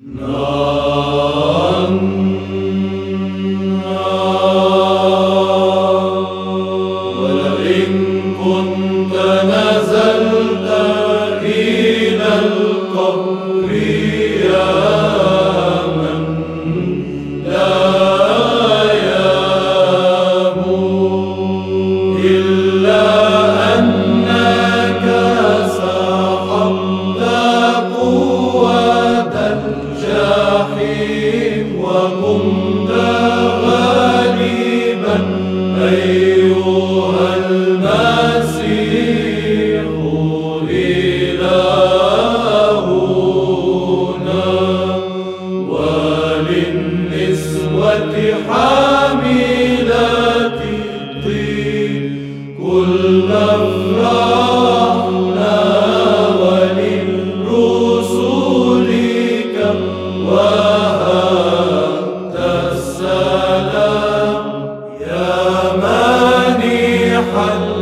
ولئن كنت نزلت إلى القبر يا من لا يموت إلا أنك سحبت قوة الجحيم وقمت غالبا أيها المسيح إلى هنا وللنسوة حاملات الطين كل افرحنا وللرسل كم وهبت السلام يا مانح